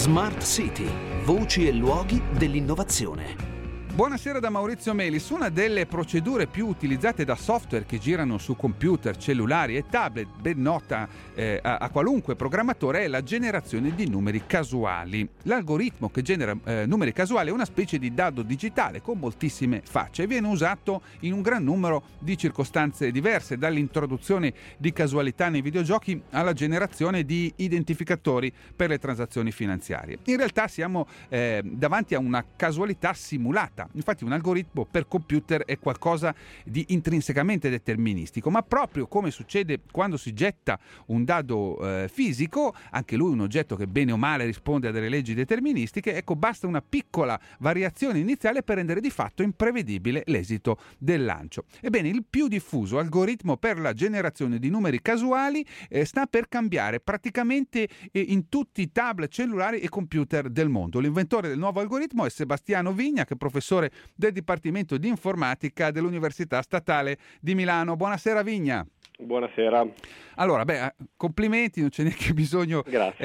Smart City, voci e luoghi dell'innovazione. Buonasera da Maurizio Melis. Una delle procedure più utilizzate da software che girano su computer, cellulari e tablet, ben nota a qualunque programmatore, è la generazione di numeri casuali. L'algoritmo che genera numeri casuali è una specie di dado digitale con moltissime facce e viene usato in un gran numero di circostanze diverse, dall'introduzione di casualità nei videogiochi alla generazione di identificatori per le transazioni finanziarie. In realtà siamo davanti a una casualità simulata. Infatti un algoritmo per computer è qualcosa di intrinsecamente deterministico, ma proprio come succede quando si getta un dado fisico, anche lui un oggetto che bene o male risponde a delle leggi deterministiche, ecco, basta una piccola variazione iniziale per rendere di fatto imprevedibile l'esito del lancio. Ebbene, il più diffuso algoritmo per la generazione di numeri casuali sta per cambiare praticamente in tutti i tablet, cellulari e computer del mondo. L'inventore del nuovo algoritmo è Sebastiano Vigna, che è professore del Dipartimento di Informatica dell'Università Statale di Milano. Buonasera Vigna. Buonasera. Allora, complimenti, non c'è neanche bisogno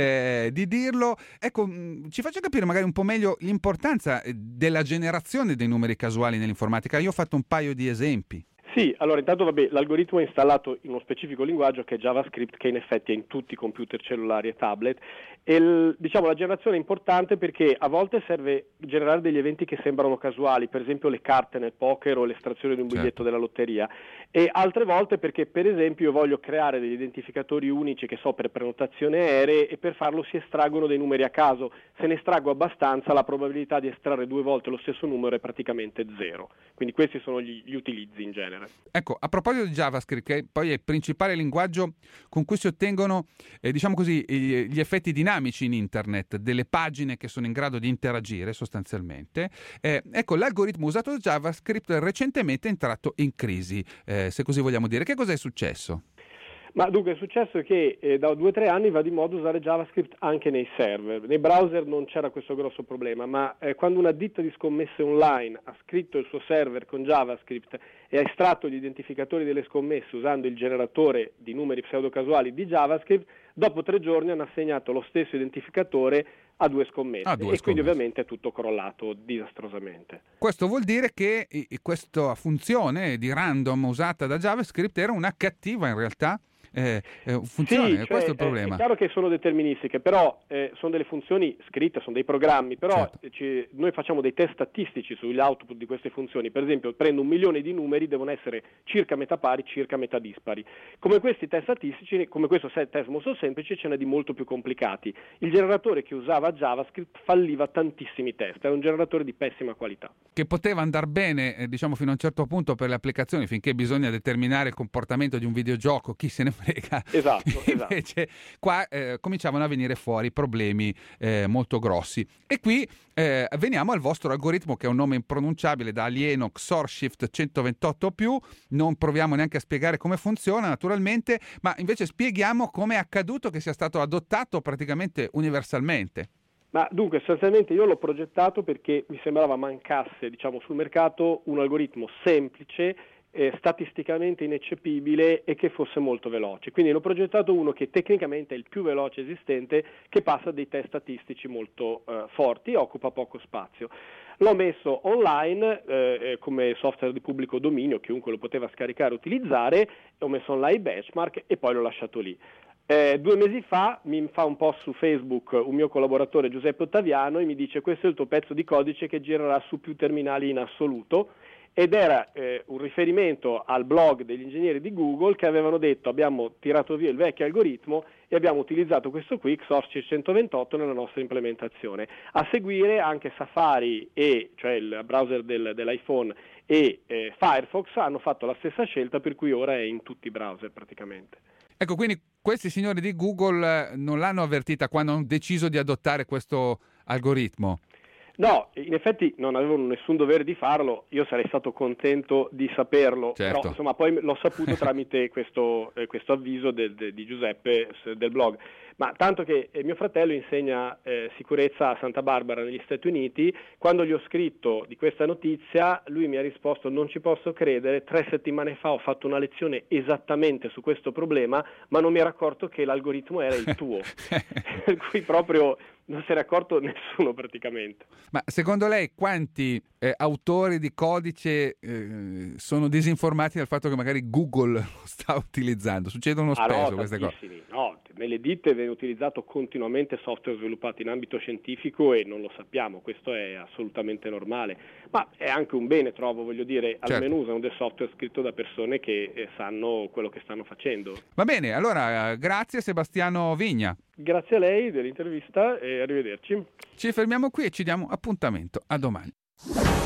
di dirlo. Ecco, ci faccia capire magari un po' meglio l'importanza della generazione dei numeri casuali nell'informatica. Io ho fatto un paio di esempi. Sì, allora intanto l'algoritmo è installato in uno specifico linguaggio che è JavaScript, che in effetti è in tutti i computer cellulari e tablet, e la generazione è importante perché a volte serve generare degli eventi che sembrano casuali, per esempio le carte nel poker o l'estrazione di un biglietto della lotteria, e altre volte perché per esempio io voglio creare degli identificatori unici, che so, per prenotazioni aeree, e per farlo si estraggono dei numeri a caso. Se ne estraggo abbastanza, la probabilità di estrarre 2 volte lo stesso numero è praticamente 0. Quindi questi sono gli utilizzi in genere. Ecco, a proposito di JavaScript, che poi è il principale linguaggio con cui si ottengono, diciamo così, gli effetti dinamici in internet, delle pagine che sono in grado di interagire sostanzialmente, ecco, l'algoritmo usato da JavaScript recentemente è entrato in crisi, se così vogliamo dire. Che cosa è successo? Ma dunque è successo che da 2 o 3 anni va di moda usare JavaScript anche nei server. Nei browser non c'era questo grosso problema, ma quando una ditta di scommesse online ha scritto il suo server con JavaScript e ha estratto gli identificatori delle scommesse usando il generatore di numeri pseudocasuali di JavaScript, dopo 3 giorni hanno assegnato lo stesso identificatore a 2 scommesse. Quindi ovviamente è tutto crollato disastrosamente. Questo vuol dire che questa funzione di random usata da JavaScript era una cattiva in realtà funzione, sì, questo è il problema. È chiaro che sono deterministiche, però sono delle funzioni scritte, sono dei programmi, però noi facciamo dei test statistici sugli output di queste funzioni. Per esempio, prendo 1 milione di numeri, devono essere circa metà pari, circa metà dispari. Come questi test statistici, come questo test molto semplice, ce n'è di molto più complicati. Il generatore che usava JavaScript falliva tantissimi test, era un generatore di pessima qualità. Che poteva andare bene, diciamo, fino a un certo punto per le applicazioni, finché bisogna determinare il comportamento di un videogioco, chi se ne frega. Esatto. Invece qua cominciavano a venire fuori problemi molto grossi. E qui veniamo al vostro algoritmo, che è un nome impronunciabile, da alieno, XORShift 128+. Non proviamo neanche a spiegare come funziona, naturalmente, ma invece spieghiamo come è accaduto che sia stato adottato praticamente universalmente. Ma dunque, sostanzialmente io l'ho progettato perché mi sembrava mancasse, sul mercato un algoritmo semplice, statisticamente ineccepibile e che fosse molto veloce. Quindi ne ho progettato uno che tecnicamente è il più veloce esistente, che passa dei test statistici molto forti e occupa poco spazio. L'ho messo online come software di pubblico dominio, chiunque lo poteva scaricare e utilizzare, ho messo online benchmark e poi l'ho lasciato lì. 2 mesi fa mi fa un post su Facebook un mio collaboratore Giuseppe Ottaviano e mi dice: questo è il tuo pezzo di codice che girerà su più terminali in assoluto, ed era un riferimento al blog degli ingegneri di Google che avevano detto: abbiamo tirato via il vecchio algoritmo e abbiamo utilizzato questo qui, XORShift 128, nella nostra implementazione. A seguire anche Safari, cioè il browser dell'iPhone, e Firefox hanno fatto la stessa scelta, per cui ora è in tutti i browser praticamente. Ecco, quindi questi signori di Google non l'hanno avvertita quando hanno deciso di adottare questo algoritmo? No, in effetti non avevano nessun dovere di farlo, io sarei stato contento di saperlo, certo. Però insomma poi l'ho saputo tramite questo avviso di Giuseppe del blog. Ma tanto che mio fratello insegna sicurezza a Santa Barbara negli Stati Uniti. Quando gli ho scritto di questa notizia, lui mi ha risposto: non ci posso credere, 3 settimane fa ho fatto una lezione esattamente su questo problema, ma non mi ero accorto che l'algoritmo era il tuo. Per cui proprio non se n'è accorto nessuno praticamente. Ma secondo lei quanti autori di codice sono disinformati dal fatto che magari Google lo sta utilizzando? Succedono spesso queste cose? No, nelle ditte viene utilizzato continuamente software sviluppato in ambito scientifico e non lo sappiamo, questo è assolutamente normale, ma è anche un bene, trovo, voglio dire, almeno usano del software scritto da persone che sanno quello che stanno facendo. Va bene, allora grazie Sebastiano Vigna. Grazie a lei dell'intervista e arrivederci. Ci fermiamo qui e ci diamo appuntamento a domani.